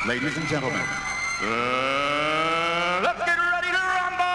Ladies and gentlemen, Let's get ready to rumble!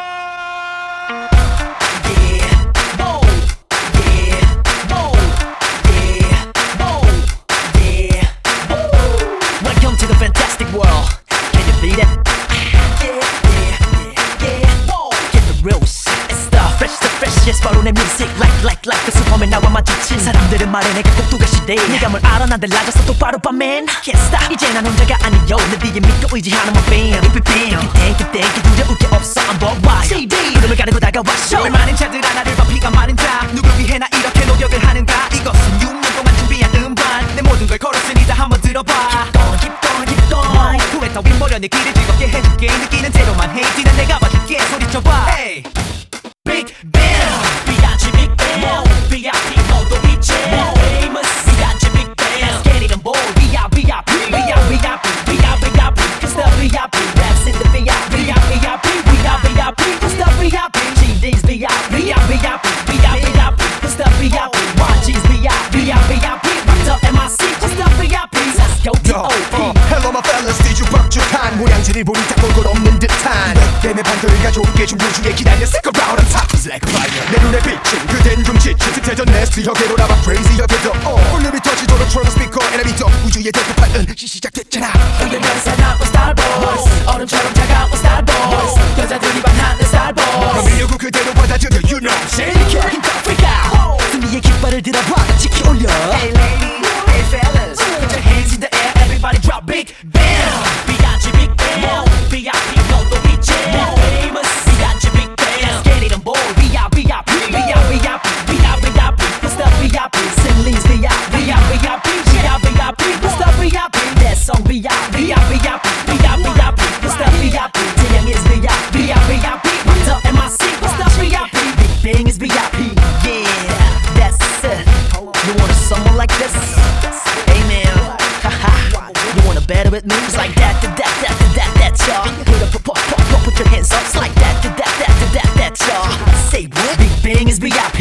Yeah, boom, yeah, boom, yeah, boom, yeah, boom. Welcome to the fantastic world. Can you feel it? Yeah, yeah, yeah, boom. Get the rules. It's the freshest 바로 내 music like the superman 나와 마주친 사람들은 말해 내가 꼭두가 시대 네가 뭘 알아 난 달라졌어 똑바로 봐 man Can't stop 이제 난 혼자가 아니요 내 뒤에 믿고 의지하는 my band 그때 두려울 게 없어 I'm worldwide CD 이름을 가리고 다가와 show 얼마는 자들 하나를 봐 피가 마른 자 누굴 위해 나 이렇게 노력을 하는가 이것은 6년 동안 준비한 음반 내 모든 걸 걸었으니 다 한번 들어봐 Keep going 후회 따윈 버려 내 길을 즐겁게 해줄게 느끼는 대로만 해 뒤는 내가 봐줄게 소리쳐봐 Hey Big Bang 비아치 Big Bang VIP 너도 있지 Famous 비아치 Big Bang Let's get it on board VIP Cause the VIP Raps in the VIP We are VIP Cause the VIP GD's VIP Cause the VIP YG's VIP Rocked up MIC Cause the VIP Let's go D.O.P Hello my fellas 뒤죽박죽한 모양새를 보니 딱 볼 것 없는 듯한 때문에 판도를 가져올게 중부주에 기다려 Stick around on top is like a fire 내 눈에 비친 그댄 좀 지친 습세전 네스트 혀계로 나봐 crazy 혀계도 볼륨이 터지도록 트렁 스피커 에너미 더 우주의 대포판은 시작됐잖아 흔들면서 나고 Starboys 얼음처럼 차가운 Starboys 여자들이 반하는 Starboys 밀려고 그대로 받아들여 You know Shake it, freak out 승리의 깃발을 들어봐 같이 올려 Hey lady, hey fellas Put your hands in the air, everybody drop Big Bang 비아치 Big Bang VIP 너도 있지 Famous 비아치 Big Bang Let's get it on board VIP What's the VIP Sinley's VIP What's the VIP That song VIP What's the VIP 태양 is VIP Rocked up MIC What's the VIP Big Bang is VIP Yeah, that's it You want a summer like this? Hey man, haha You wanna battle with me? It's like that, y'all Put your hands up, it's like that, y'all Say what? Big Bang is VIP